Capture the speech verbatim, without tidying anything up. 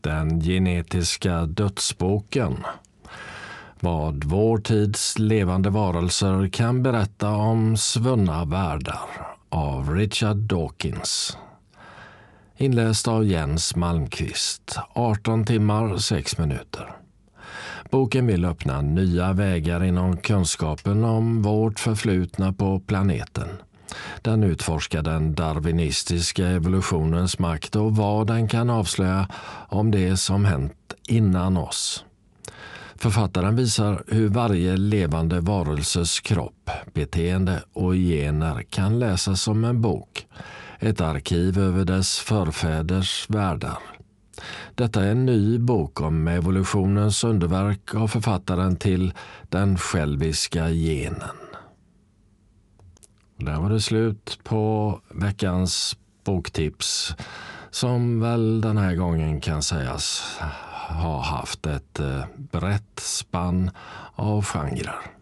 Den genetiska dödsboken. Vad vår tids levande varelser kan berätta om svunna världar av Richard Dawkins. Inläst av Jens Malmqvist. arton timmar, sex minuter. Boken vill öppna nya vägar inom kunskapen om vårt förflutna på planeten. Den utforskar den darwinistiska evolutionens makt och vad den kan avslöja om det som hänt innan oss. Författaren visar hur varje levande varelses kropp, beteende och gener kan läsas som en bok, ett arkiv över dess förfäders världar. Detta är en ny bok om evolutionens underverk av författaren till Den själviska genen. Där var det slut på veckans boktips, som väl den här gången kan sägas ha haft ett brett spann av genrer.